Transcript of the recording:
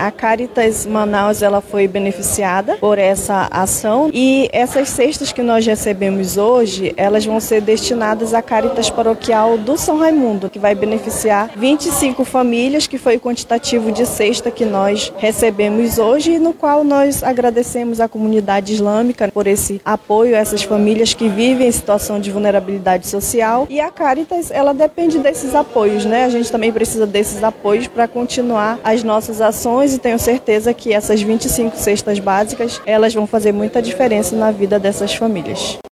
A Caritas Manaus ela foi beneficiada por essa ação e essas cestas que nós recebemos hoje, elas vão ser destinadas à Caritas Paroquial do São Raimundo, que vai beneficiar 25 famílias, que foi o quantitativo de cesta que nós recebemos hoje, e no qual nós agradecemos à comunidade islâmica por esse apoio a essas famílias que vivem em situação de vulnerabilidade social. E a Caritas, ela depende desses apoios, né? A gente também precisa desses apoios para continuar as nossas ações, e tenho certeza que essas 25 cestas básicas, elas vão fazer muita diferença na vida dessas famílias.